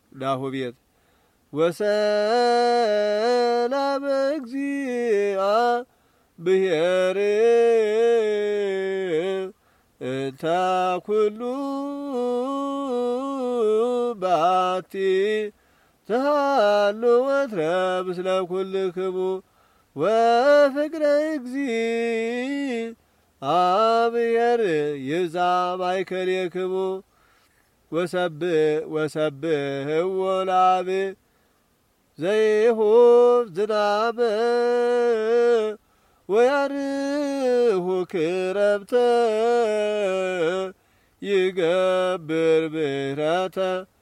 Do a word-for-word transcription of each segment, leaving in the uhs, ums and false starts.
ናሁ ቤት ወሰላም እግዚአ ብሔር እንተ ኩሉ ባቲ ተሃሉ ወትረ ምስለ ኩልክሙ ወፍቅረ እግዚአብሔር ይብዛ ማእከሌክሙ ወሰብህ ወሰብህዎ ለአብ ዘይሁብ ዝናበ ወያርሁ ክረምተ ይገብር ምሕረተ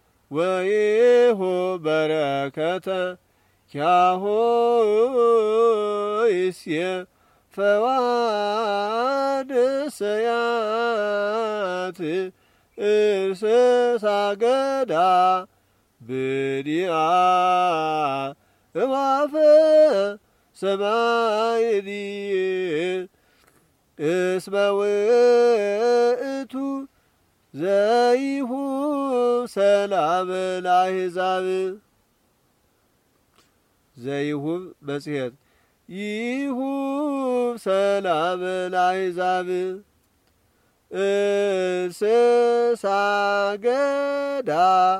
ወይሁብ በረከተ ኪያሆ ይእዜሰ ፈዋድ ሰያት እንስሳ ገዳ ብዲአ እማፈ ሰማይኒ እስመ ውእቱ ዘይሁብ ሰላም ለአሕዛብ ዘይሁብ መጽሔት ይሁብ ሰላም ለአሕዛብ እንስሳ ገዳ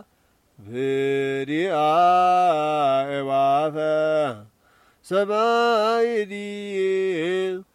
ብዲአ እማፈ ሰማይኒ